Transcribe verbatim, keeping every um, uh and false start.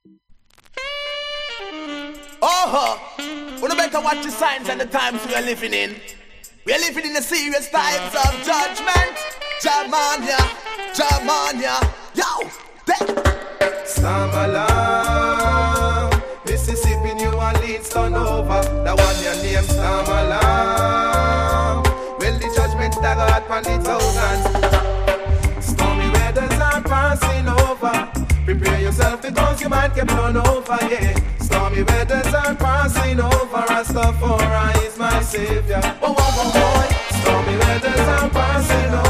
Oh, we no better watch the signs and the times we are living in. We are living in the serious times of judgment. Jamania, Jamania, yo, Storm alarm, Mississippi, New Orleans, turn over. That one your name, storm alarm. Well, the judgment that got upon the thousands. Stormy weathers are passing over. Prepare yourself because you might get blown over, yeah. Stormy weathers are passing over. Rastafari is my savior. Oh, oh, oh, oh. Stormy weathers are passing over.